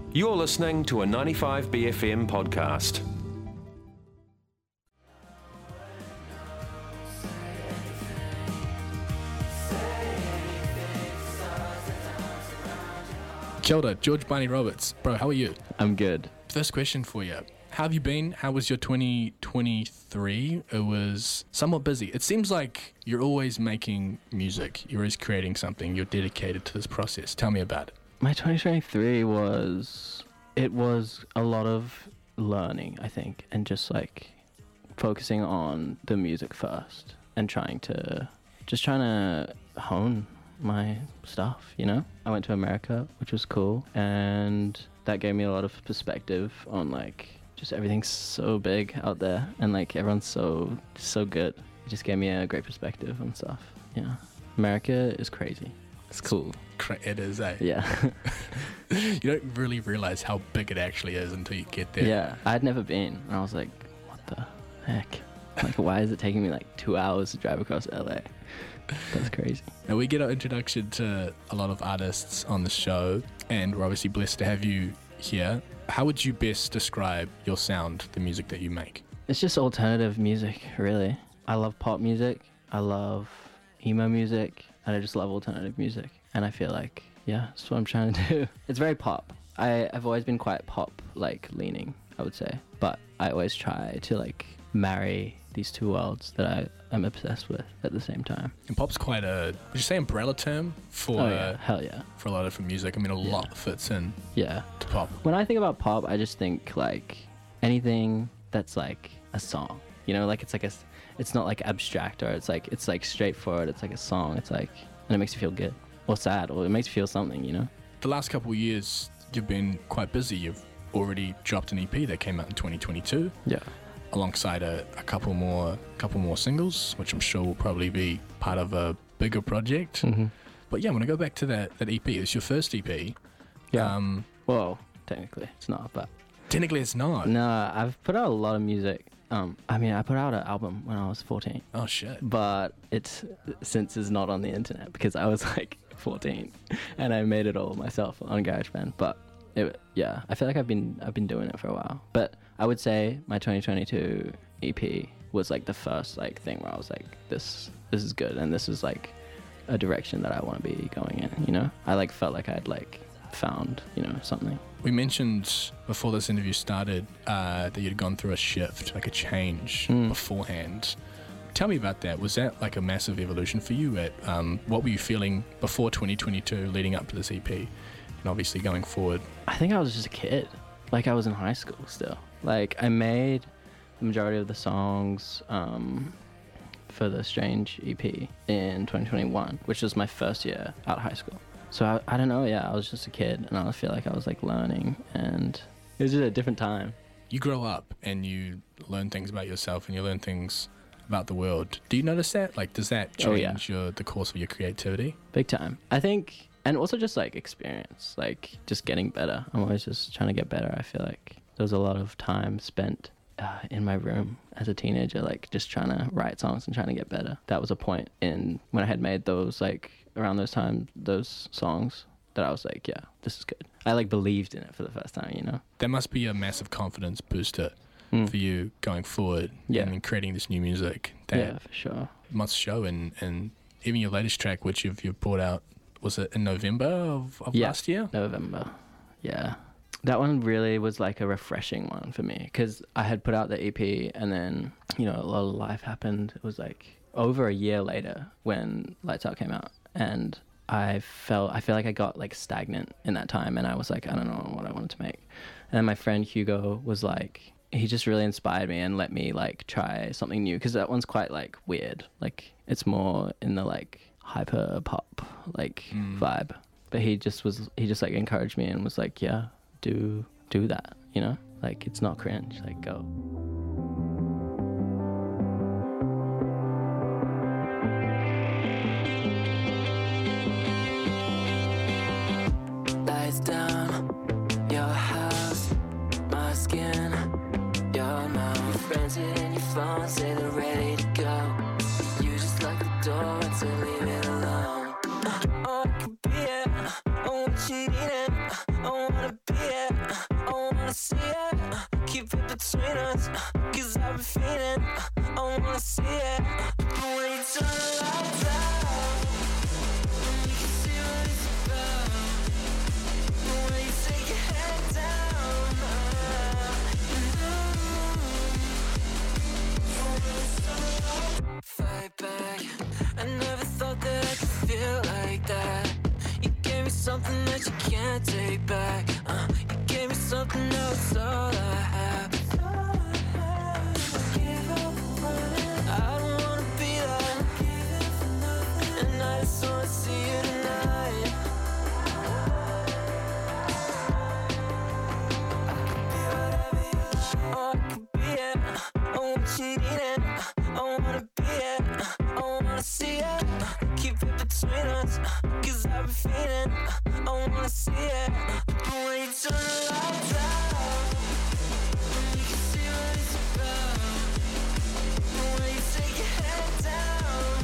You're listening to a 95BFM podcast. Kia ora, George Barney Roberts. Bro, how are you? I'm good. First question for you. How have you been? How was your 2023? It was somewhat busy. It seems like you're always making music. You're always creating something. You're dedicated to this process. Tell me about it. My 2023 was a lot of learning, I think, and just like focusing on the music first and trying to hone my stuff, you know? I went to America, which was cool, and that gave me a lot of perspective on like just everything's so big out there and like everyone's so good. It just gave me a great perspective on stuff. Yeah. America is crazy. It's cool. It is, eh? Yeah. You don't really realize how big it actually is until you get there. Yeah. I'd never been, and I was like, what the heck? Like, why is it taking me like 2 hours to drive across LA? That's crazy. Now, we get our introduction to a lot of artists on the show, and we're obviously blessed to have you here. How would you best describe your sound, the music that you make? It's just alternative music, really. I love pop music. I love emo music. And I just love alternative music. And I feel like, yeah, that's what I'm trying to do. It's very pop. I've always been quite pop, like, leaning, I would say. But I always try to, like, marry these two worlds that I'm obsessed with at the same time. And pop's quite would you say umbrella term for hell yeah, for a lot of different music? I mean, a lot fits in to pop. When I think about pop, I just think like anything that's like a song, you know, like it's not like abstract, or it's like straightforward. It's like a song. It's like, and it makes you feel good or sad, or it makes you feel something, you know. The last couple of years you've been quite busy. You've already dropped an EP that came out in 2022. Yeah. Alongside a couple more singles, which I'm sure will probably be part of a bigger project. Mm-hmm. But yeah, I want to go back to that EP. It's your first EP. Yeah. Well, technically it's not, but... Technically it's not? No, I've put out a lot of music. I put out an album when I was 14. Oh, shit. But it's not on the internet because I was like 14 and I made it all myself on GarageBand. But I feel like I've been doing it for a while. But I would say my 2022 EP was like the first like thing where I was like, this is good, and this is like a direction that I want to be going in, you know? I like felt like I'd like found, you know, something. We mentioned before this interview started that you'd gone through a shift, like a change beforehand. Tell me about that. Was that like a massive evolution for you? What were you feeling before 2022 leading up to this EP, and obviously going forward? I think I was just a kid. Like I was in high school still. Like I made the majority of the songs for the Strange EP in 2021, which was my first year out of high school. So I don't know, I was just a kid, and I feel like I was like learning, and it was just a different time. You grow up and you learn things about yourself and you learn things about the world. Do you notice that? Like, does that change the course of your creativity? Big time. I think, and also just like experience, like just getting better. I'm always just trying to get better. I feel like there was a lot of time spent in my room as a teenager, like just trying to write songs and trying to get better. That was a point in when I had made those, like around those times, those songs, that I was like, yeah, this is good. I like believed in it for the first time, you know? That must be a massive confidence booster for you going forward and creating this new music. That for sure. Must show in even your latest track, which you've brought out, was it in November of last year? November, yeah. That one really was like a refreshing one for me because I had put out the EP and then, you know, a lot of life happened. It was like over a year later when Lights Out came out, and I feel like I got like stagnant in that time, and I was like, I don't know what I wanted to make. And then my friend Hugo was like, he just really inspired me and let me like try something new, because that one's quite like weird. Like it's more in the like hyper pop like vibe. But he just like encouraged me and was like, yeah, do that, you know? Like it's not cringe, like go. Lights down, your house, my skin, your mouth. Friends in your phone say they're ready to go. You just lock the door until leave it alone. Oh, I could be it, I want you in it, I wanna be it. wanna see it, keep it between us, cause I've been feeling, I wanna see it. But when you turn the lights out, you can see what it's about. But when you take your head down, fight back. I never thought that I could feel like that. You gave me something that you can't take back. You gave me something that was all I have. I don't wanna be that, and I just wanna see you tonight. Oh, I could be it. I want you needing. I wanna be it. I wanna see it. Keep it between us, cause I've been feeling, I wanna see it. But when you turn the lights out, you can see what it's about. But when you take your head down,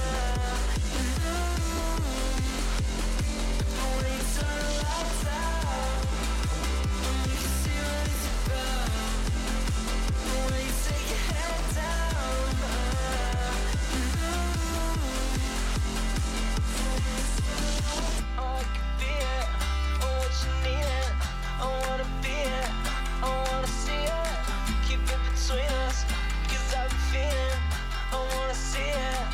but when you turn the lights out, you can see what it's about. But when you take your head down, oh, I could be it. I want you needing. I wanna be it. I wanna see it. Keep it between us, cause I've been feeling, I wanna see it.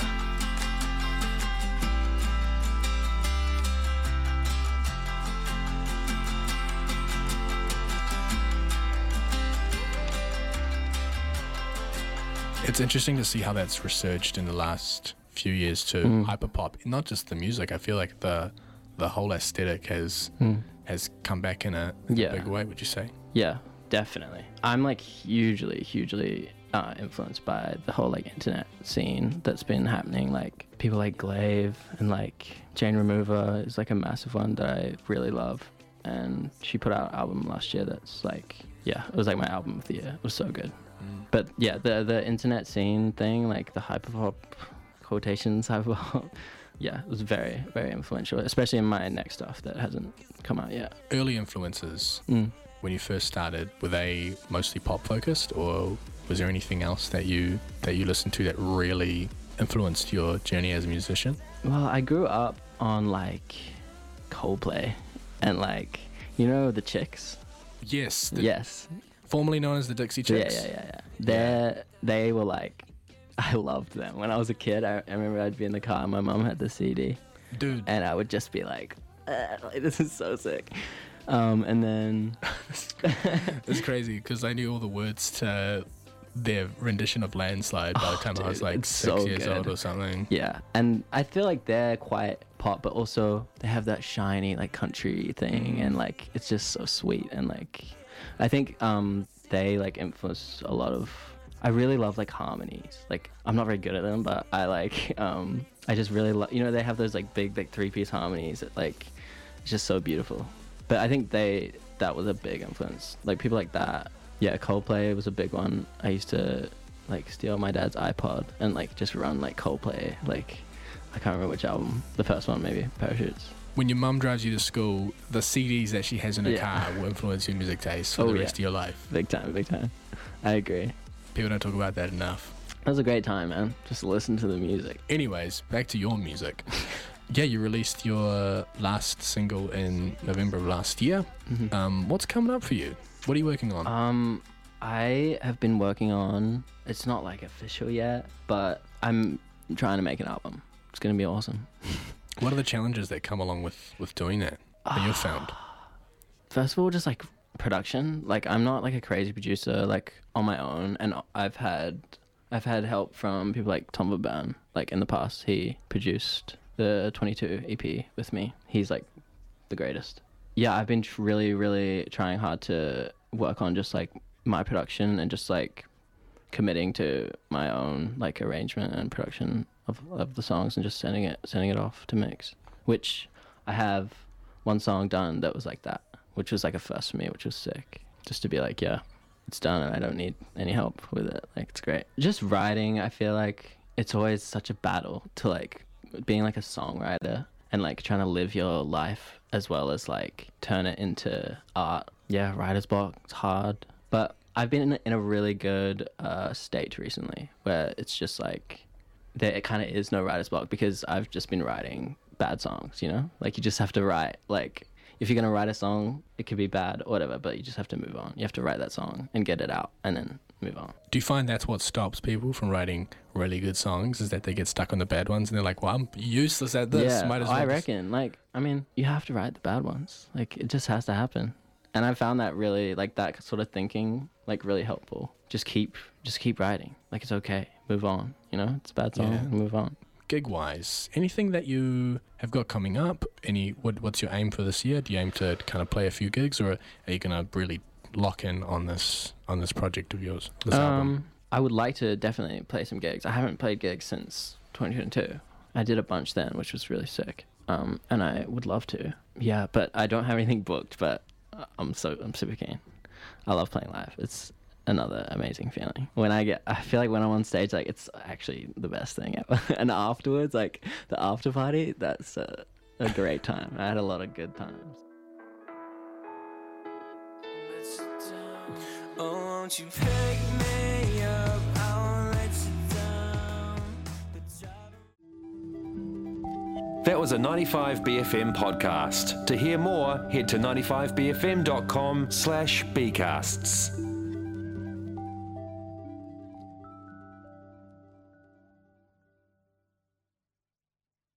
It's interesting to see how that's resurged in the last few years to hyperpop. Not just the music. I feel like the whole aesthetic has come back in a Yeah. big way. Would you say? Yeah, definitely. I'm like hugely influenced by the whole like internet scene that's been happening. Like people like Glaive and like Jane Remover is like a massive one that I really love. And she put out an album last year that's like, yeah, it was like my album of the year. It was so good. But yeah, the internet scene thing, like the hyperpop quotations hyperpop, yeah, it was very, very influential, especially in my next stuff that hasn't come out yet. Early influences when you first started, were they mostly pop focused, or was there anything else that you listened to that really influenced your journey as a musician? Well, I grew up on like Coldplay and like, you know, the Chicks. Yes. Yes. Formerly known as the Dixie Chicks. Yeah. They were like, I loved them. When I was a kid, I remember I'd be in the car and my mum had the CD. Dude. And I would just be like this is so sick. And then... It's crazy because I knew all the words to their rendition of Landslide by the time I was like 6 years old or something. Yeah, and I feel like they're quite pop, but also they have that shiny like country thing, and like it's just so sweet. And like I think they like influence a lot of... I really love like harmonies. Like I'm not very good at them, but I like I just really love, you know, they have those like big like 3-piece harmonies that like it's just so beautiful. But I think that was a big influence. Like people like that. Yeah, Coldplay was a big one. I used to like steal my dad's iPod and like just run like Coldplay. Like I can't remember which album. The first one maybe, Parachutes. When your mum drives you to school, the CDs that she has in her car will influence your music taste for the rest of your life. Big time. I agree. People don't talk about that enough. That was a great time, man. Just listen to the music. Anyways, back to your music. Yeah, you released your last single in November of last year. What's coming up for you? What are you working on? I have been working on... It's not like official yet, but I'm trying to make an album. It's going to be awesome. What are the challenges that come along with doing that you've found? First of all, just like production. Like I'm not like a crazy producer like on my own, and I've had help from people like Tom Verban. Like in the past, he produced the 22 EP with me. He's like the greatest. Yeah, I've been really trying hard to work on just like my production and just like committing to my own like arrangement and production of the songs and just sending it off to mix, which I have one song done that was like that, which was like a first for me, which was sick. Just to be like, yeah, it's done and I don't need any help with it. Like it's great. Just writing, I feel like it's always such a battle to like being like a songwriter and like trying to live your life as well as like turn it into art. Yeah, writer's block, it's hard. But I've been in a really good state recently where it's just like there kind of is no writer's block because I've just been writing bad songs, you know? Like you just have to write, like if you're going to write a song, it could be bad or whatever, but you just have to move on. You have to write that song and get it out and then move on. Do you find that's what stops people from writing really good songs, is that they get stuck on the bad ones and they're like, well, I'm useless at this. Yeah, Might as well I reckon. Like, I mean, you have to write the bad ones. Like, it just has to happen. And I found that really, like, that sort of thinking, like, really helpful. Just keep writing. Like, it's okay. Move on. You know, it's a bad song. Yeah. Move on. Gig-wise, anything that you have got coming up? What's your aim for this year? Do you aim to kind of play a few gigs, or are you going to really lock in on this project of yours, this album? I would like to definitely play some gigs. I haven't played gigs since 2022. I did a bunch then, which was really sick. And I would love to. Yeah, but I don't have anything booked, but I'm super keen. I love playing live. It's another amazing feeling. I feel like when I'm on stage, like it's actually the best thing ever. And afterwards, like the after party, that's a great time. I had a lot of good times. Oh, won't you pick me up? I won't let you down. That was a 95BFM podcast. To hear more, head to 95bfm.com/bcasts.